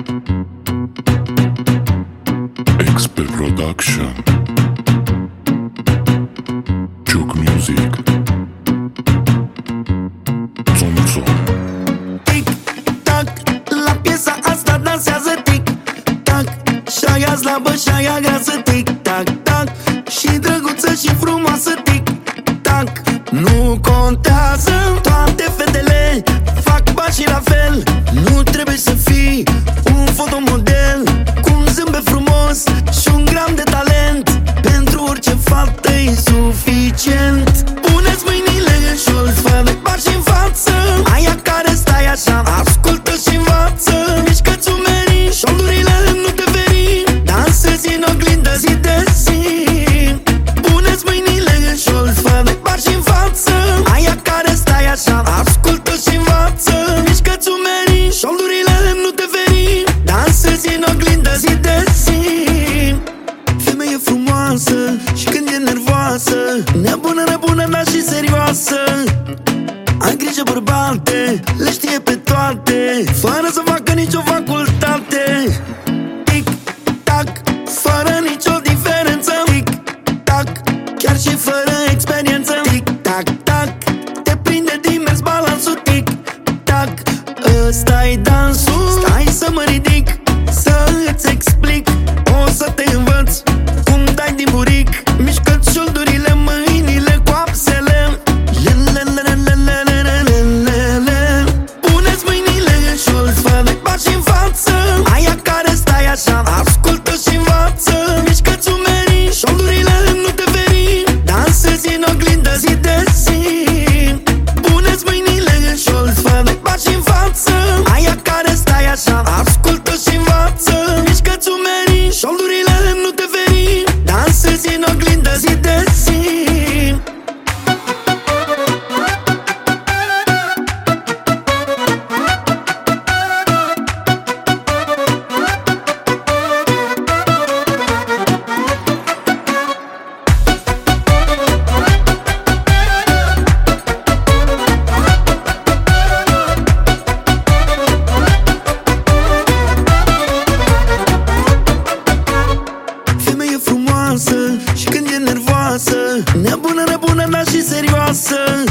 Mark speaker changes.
Speaker 1: Expert Production, Juke Music, Zonzo.
Speaker 2: Tic-tac, la piesa asta dansează tic-tac. Și-aia slabă, și-aia grasă, tic-tac-tac. Și drăguță și frumoasă, tic-tac. Nu contează, toate fetele fac pașii la fel. Nu trebuie să fii un fotomodel cu un zâmbet frumos și un gram de talent. Pentru orice fată e suficient. Puneți mâinile în șold, fă de pași în față. Aia care stai așa, ascultă și învață. Mișcă-ți umerii, șoldurile nu te feri. Dansezi în oglindă zi de zi. Puneți mâinile în șold, fă de pași în față. Aia care stai așa, ascultă și învață. Mișcă-ți umerii, șoldurile nu te feri. Dansezi în oglindă zi de zi. Femeie frumoasă și când e nervoasă, nebună, nebună, dar și serioasă. Ai grijă, bărbate, le știe pe toate, fără să facă nicio facultate. Tic-tac, fără nicio diferență. Tic-tac, chiar și fără experiență. Tic-tac-tac, te prinde din mers balansul. Tic-tac, ăsta-i dansul. Stai să mă ridic, să îți explic. O să te învăț cum dai din buric. Mișcă-ți șoldurile, mâinile, coapsele. Puneți mâinile în șold, fă de pași în față. Aia care stai așa, ascultă și învață. Mișcă-ți umerii, șoldurile nu te feri. Dansezi în oglindă zi de zi. Puneți mâinile în șold, fă de pași în față. Aia care stai așa, ascultă și învață. Mișcă-ți umerii, șoldurile nu te feri. Dansezi în oglindă zi de zi. Femeie frumoasă și când e nervoasă, nebună, nebună, dar și serioasă.